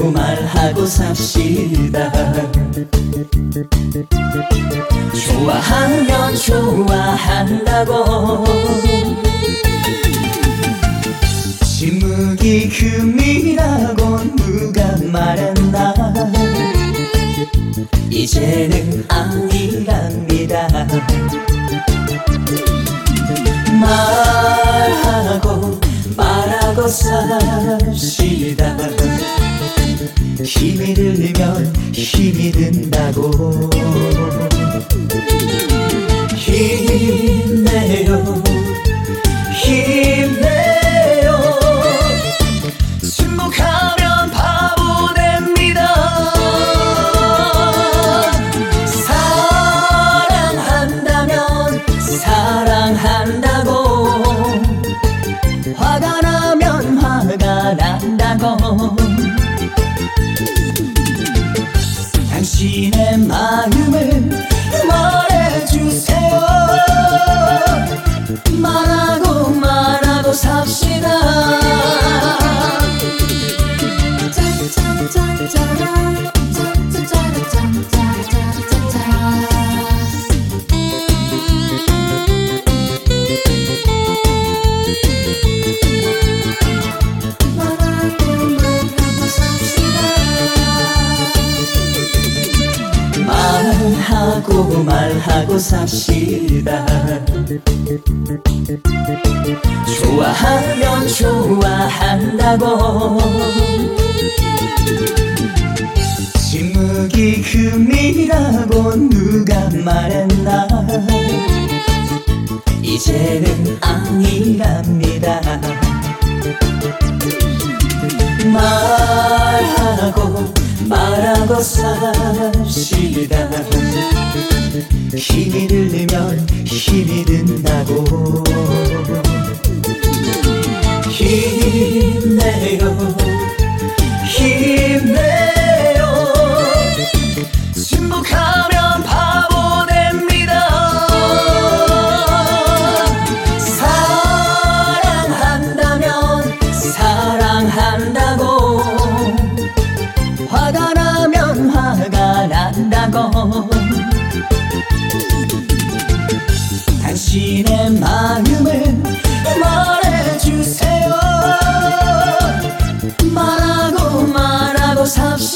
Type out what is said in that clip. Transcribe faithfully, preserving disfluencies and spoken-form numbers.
말하고 말하고 삽시다. 좋아하면 좋아한다고 침묵이 금이라고 누가 말했나. 이제는 아니랍니다. 말하고 말하고 삽시다. 힘이 들면 힘이 든다고. 힘내요 힘내요. 침묵하면 바보 됩니다. 사랑한다면 사랑한다고 화가 나면 화가 난다고. 당신의 마음을 말해주세요. 말하고 말하고 삽시다. 말하고 말하고 삽시다. 좋아하면 좋아한다고 침묵이 금이라고 누가 말했나. 이제는 아니랍니다. 말하고 말하고 삽시다. 힘이 들면 힘이 든다고. 힘내요 힘내요. 침묵하면 바보 됩니다. 사랑한다면 사랑한다고 화가 나면 화가 난다고. 당신의 마음을 말해주세요. 말하고 말하고 삽시다.